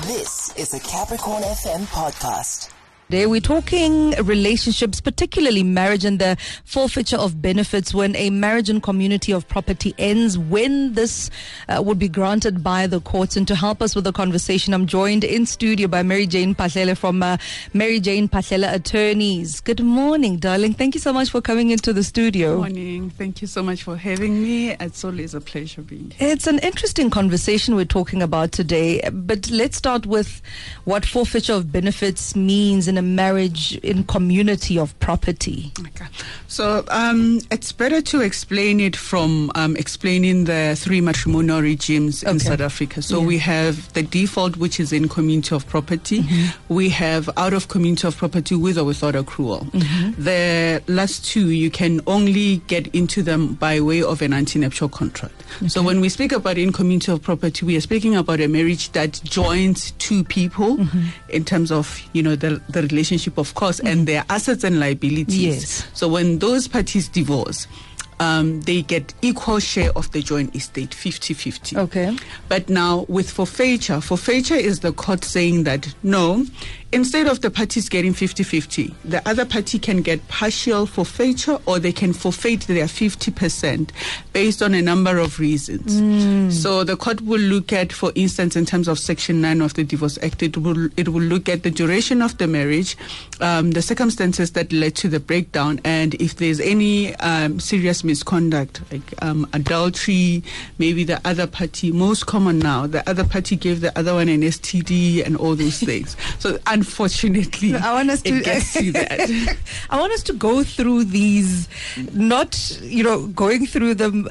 This is a Capricorn FM podcast. Today we're talking relationships, particularly marriage, and the forfeiture of benefits when a marriage and community of property ends, when this would be granted by the courts. And to help us with the conversation, I'm joined in studio by Mary Jane Phahlele from Mary Jane Phahlele Attorneys. Good morning, darling. Thank you so much for coming into the studio. Good morning. Thank you so much for having me. It's always a pleasure being here. It's an interesting conversation we're talking about today, but let's start with what forfeiture of benefits means in a marriage in community of property. Okay. So it's better to explain it from explaining the three matrimonial regimes in South Africa. So we have the default, which is in community of property. Mm-hmm. We have out of community of property with or without accrual. Mm-hmm. The last two, you can only get into them by way of an antenuptial contract. Okay. So when we speak about in community of property, we are speaking about a marriage that joins two people in terms of, the relationship, of course, and their assets and liabilities. Yes. So when those parties divorce, they get equal share of the joint estate, 50-50. Okay. But now with forfeiture is the court saying that no, instead of the parties getting 50-50, the other party can get partial forfeiture, or they can forfeit their 50% based on a number of reasons. So the court will look at, for instance, in terms of Section 9 of the Divorce Act, it will look at the duration of the marriage, the circumstances that led to the breakdown, and if there's any serious misconduct, like adultery, maybe the other party, most common now, the other party gave the other one an STD and all those things. So unfortunately, I want us to gets to that. I want us to go through these, not, going through them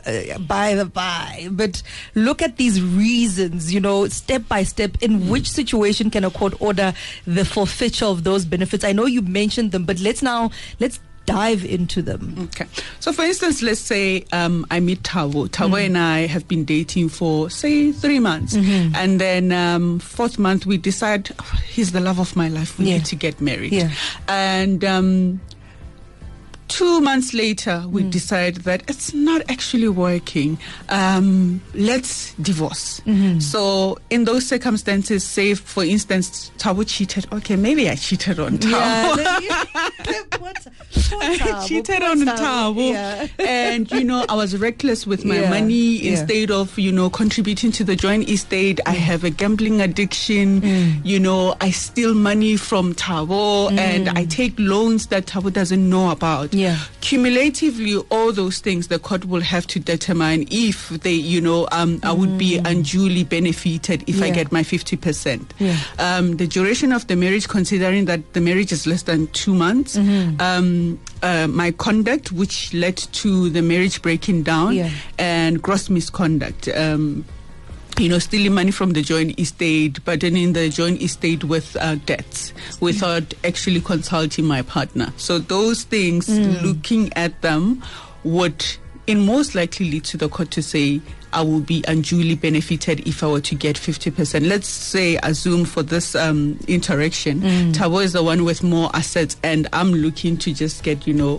by, but look at these reasons, step by step. In which situation can a court order the forfeiture of those benefits? I know you mentioned them, but let's dive into them. Okay. So for instance, let's say I meet Thabo. Thabo and I have been dating for, say, 3 months. And then fourth month, we decide, he's the love of my life. We need to get married. Yeah. And 2 months later, we decide that it's not actually working. Let's divorce. So in those circumstances, say, for instance, Thabo cheated. Okay, maybe I cheated on Thabo. I cheated on Thabo. Yeah. And, I was reckless with my money. Instead of, contributing to the joint estate, I have a gambling addiction. I steal money from Thabo and I take loans that Thabo doesn't know about. Yeah. Cumulatively, all those things, the court will have to determine if they, I would be unduly benefited if I get my 50%. Yeah. The duration of the marriage, considering that the marriage is less than 2 months, my conduct, which led to the marriage breaking down, and gross misconduct. Stealing money from the joint estate, burdening the joint estate with debts without actually consulting my partner. So those things, looking at them, would in most likely lead to the court to say, I will be unduly benefited if I were to get 50%. Let's say, assume for this interaction, Thabo is the one with more assets, and I'm looking to just get,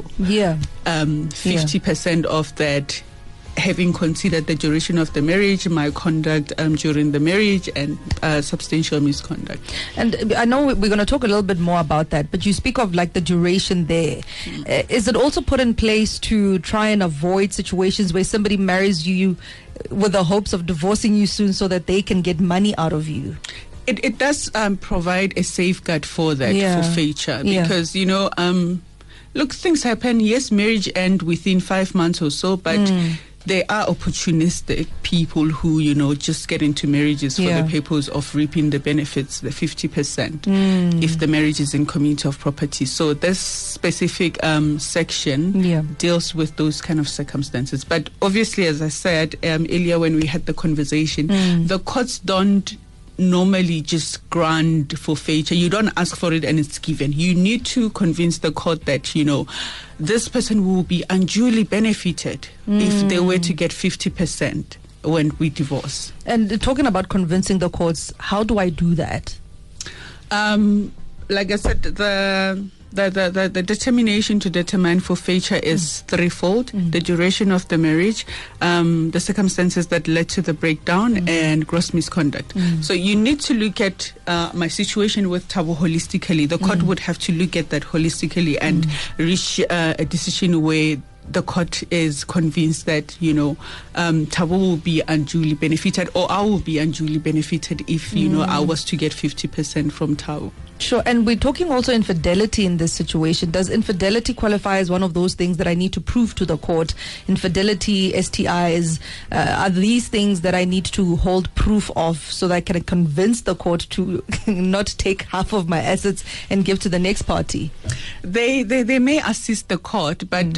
50% of that, having considered the duration of the marriage, my conduct during the marriage, and substantial misconduct. And I know we're going to talk a little bit more about that, but you speak of like the duration there. Is it also put in place to try and avoid situations where somebody marries you with the hopes of divorcing you soon so that they can get money out of you? It does provide a safeguard for that forfeiture, because, look, things happen. Yes, marriage ends within 5 months or so, but there are opportunistic people who, just get into marriages for the purpose of reaping the benefits, the 50%, if the marriage is in community of property. So this specific section deals with those kind of circumstances. But obviously, as I said earlier when we had the conversation, the courts don't normally just grant forfeiture. You don't ask for it and it's given. You need to convince the court that, this person will be unduly benefited if they were to get 50% when we divorce. And talking about convincing the courts, how do I do that? Like I said, the the determination to determine forfeiture is threefold: the duration of the marriage, the circumstances that led to the breakdown, and gross misconduct. So you need to look at my situation with Thabo holistically. The court would have to look at that holistically and reach a decision where the court is convinced that, you know, Thabo will be unduly benefited, or I will be unduly benefited if, you know, I was to get 50% from Thabo. Sure. And we're talking also infidelity in this situation. Does infidelity qualify as one of those things that I need to prove to the court? Infidelity, STIs, are these things that I need to hold proof of so that I can convince the court to not take half of my assets and give to the next party? They may assist the court, but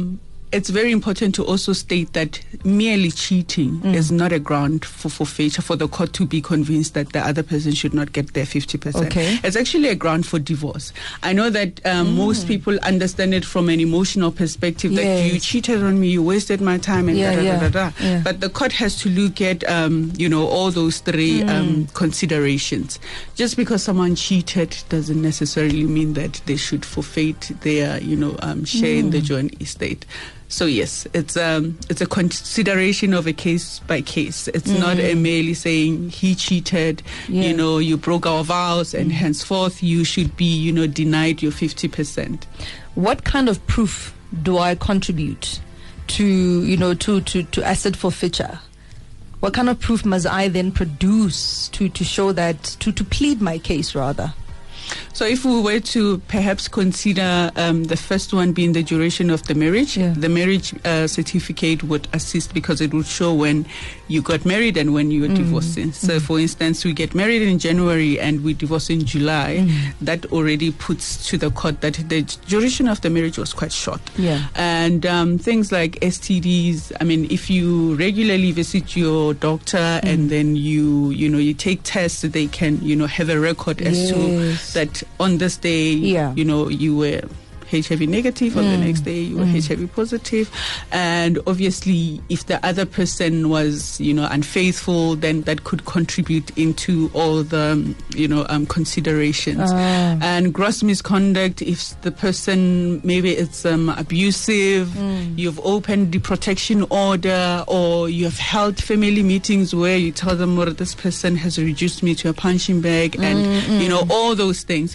it's very important to also state that merely cheating is not a ground for forfeiture for the court to be convinced that the other person should not get their 50%. Okay. It's actually a ground for divorce. I know that most people understand it from an emotional perspective, that you cheated on me, you wasted my time, and Yeah. But the court has to look at, you know, all those three considerations. Just because someone cheated doesn't necessarily mean that they should forfeit their, you know, share in the joint estate. So yes, it's a consideration of a case by case. It's not a merely saying he cheated, you know, you broke our vows, and henceforth you should be, you know, denied your 50%. What kind of proof do I contribute to, you know, to asset forfeiture? What kind of proof must I then produce to show that, to plead my case rather? So if we were to perhaps consider the first one being the duration of the marriage, the marriage certificate would assist because it would show when you got married and when you were divorcing. So for instance, we get married in January and we divorce in July. That already puts to the court that the duration of the marriage was quite short. And things like STDs, I mean, if you regularly visit your doctor and then you take tests, they can, you know, have a record as to that on this day, you know, you were HIV negative, on the next day you were HIV positive. And obviously, if the other person was, you know, unfaithful, then that could contribute into all the, you know, considerations. And gross misconduct, if the person, maybe it's abusive, you've opened the protection order, or you have held family meetings where you tell them, well, this person has reduced me to a punching bag, and, you know, all those things.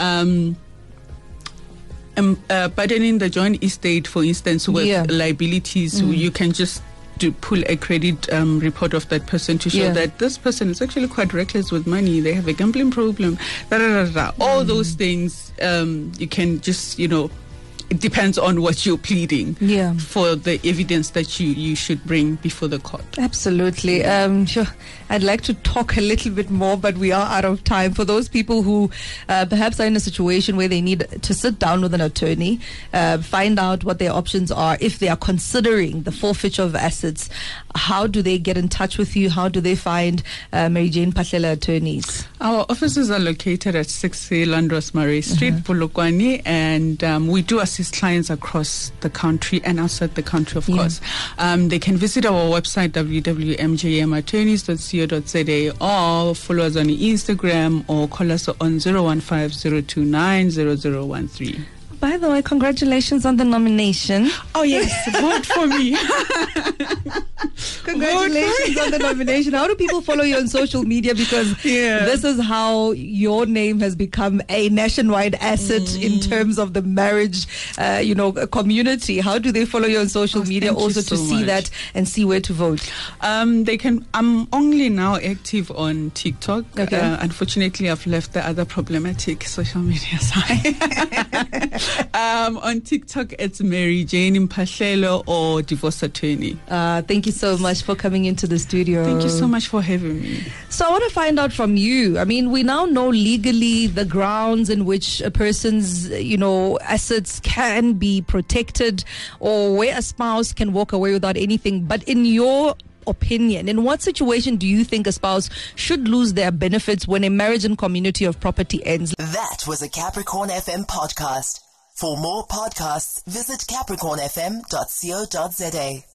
Burdening the joint estate, for instance, with liabilities, you can just pull a credit report of that person to show that this person is actually quite reckless with money. They have a gambling problem. All those things, you can just, you know, it depends on what you're pleading for the evidence that you should bring before the court. Absolutely. Sure. I'd like to talk a little bit more, but we are out of time. For those people who perhaps are in a situation where they need to sit down with an attorney, find out what their options are, if they are considering the forfeiture of assets, how do they get in touch with you? How do they find Mary Jane Phahlela attorneys? Our offices are located at 6 Landros Murray Street, Polokwane, and we do assist clients across the country and outside the country, of course. They can visit our website, www.mjmattorneys.co.za, or follow us on Instagram or call us on 015-029-0013. By the way, congratulations on the nomination. Oh, yes. Vote for me. Congratulations on the nomination. How do people follow you on social media? Because this is how your name has become a nationwide asset in terms of the marriage, you know, community. How do they follow you on social media also to see that and see where to vote? They can. I'm only now active on TikTok. Unfortunately, I've left the other problematic social media side. On TikTok, it's Mary Jane Phahlela or Divorce Attorney. Thank you so much for coming into the studio. Thank you so much for having me. So I want to find out from you. I mean, we now know legally the grounds in which a person's, you know, assets can be protected, or where a spouse can walk away without anything. But in your opinion, in what situation do you think a spouse should lose their benefits when a marriage and community of property ends? That was a Capricorn FM podcast. For more podcasts, visit capricornfm.co.za.